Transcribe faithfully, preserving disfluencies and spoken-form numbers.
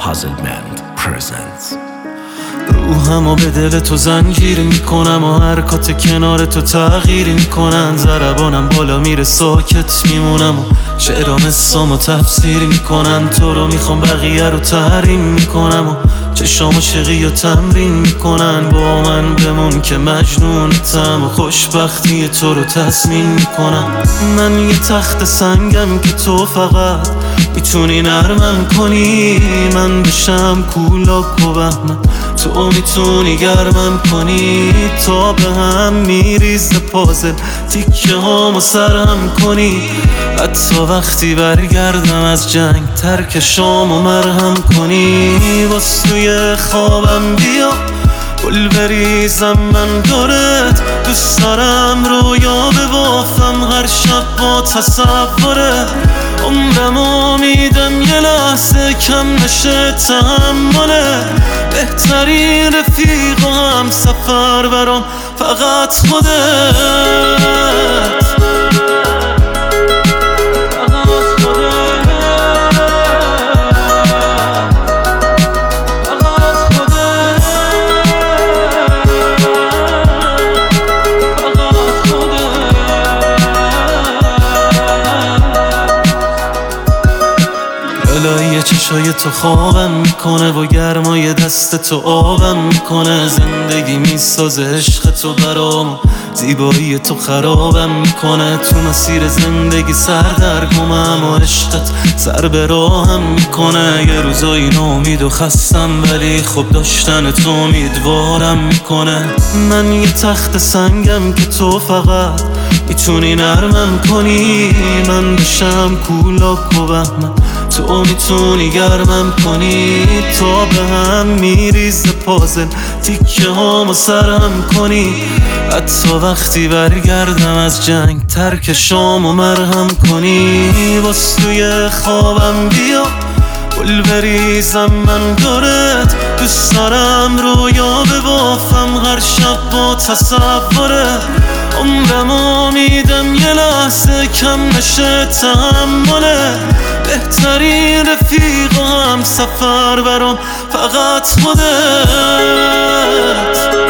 Hazelmand presents. روحمو به دل تو زنجیر میکنم و حرکات کنار تو تغییر میکنن. ضربانم بالا میره ساکت میمونم و شعرام اسمو تفسیر میکنن. تو رو میخوام بقیه رو تحریم میکنم و چشام عاشقی و تمرین میکنن. با من بمون که مجنونتم و خوشبختی تو رو تضمین میکنم. من یه تخت سنگم که تو فقط میتونی نرمم کنی. من بشم کولاک و بهمن تو میتونی گرمم کنی. تا به هم میریزه پازل تیکه هامو سرم کنی. حتی وقتی برگردم از جنگ ترک شامو مرهم کنی. باز توی خوابم بیا گل بریزم من دورت. دوست دارم رویا ببافم هر شب با تصوره. عمرمو میدم یه لحظه کم نشه تحمله. بهترین رفیق و هم سفر برام فقط خودت. الهی چشای تو خوابم میکنه و گرمای دست تو آبم میکنه. زندگی میسازه عشق تو برام، زیبایی تو خرابم میکنه. تو مسیر زندگی سردرگمم و عشقت سر به راهم میکنه. یه روزایی ناامید و خستم ولی خب داشتن تو امیدوارم میکنه. من یه تخت سنگم که تو فقط میتونی نرمم کنی. من بشم کولاک و بهمن تو میتونی گرمم کنی. تا به هم میریزه پازل تیکه هامو سرم کنی. حتی وقتی برگردم از جنگ ترک شامو مرهم کنی. باز توی خوابم بیا گل بریزم من دورت. دوست دارم رویا ببافم هر شب با تصوره. عمرمو میدم یه لحظه کم نشه تحمله. بهترین رفیق و هم سفر برام فقط خودت.